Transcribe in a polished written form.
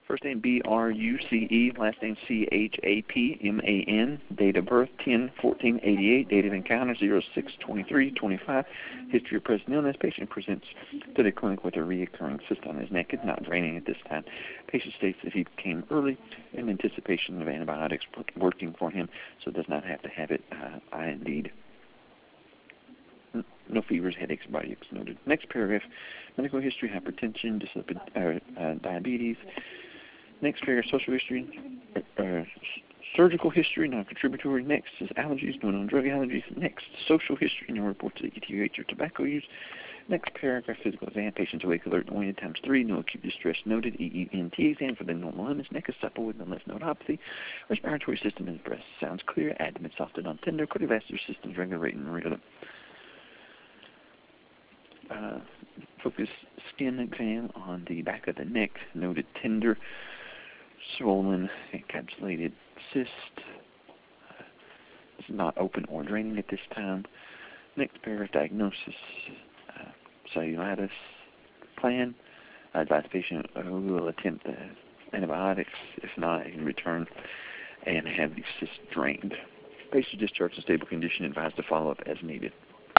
First name B-R-U-C-E, last name C-H-A-P-M-A-N, date of birth 10/14/88, date of encounter 06/23/25, history of present illness. Patient presents to the clinic with a reoccurring cyst on his neck. It's not draining at this time. Patient states that he came early in anticipation of antibiotics working for him, so does not have to have it IND'd. No fevers, headaches, body aches noted. Next paragraph, medical history, hypertension, diabetes. Next paragraph, social history, surgical history, non-contributory. Next is allergies, no known drug allergies. Next, social history, no reports of ETH or tobacco use. Next paragraph, physical exam, patient's awake, alert, anointed, ×3, no acute distress noted. EENT exam for the normal limits. Neck is supple with no less nodopathy. Respiratory system is breast, sounds clear. Abdomen soft and non-tender. Cardiovascular system is regular, rate and regular. Focus skin exam on the back of the neck, noted tender, swollen, encapsulated cyst. It's not open or draining at this time. Next paragraph, diagnosis, cellulitis, plan. Advise patient who will attempt antibiotics. If not, he can return and have the cyst drained. Patient discharged in stable condition, advised to follow up as needed.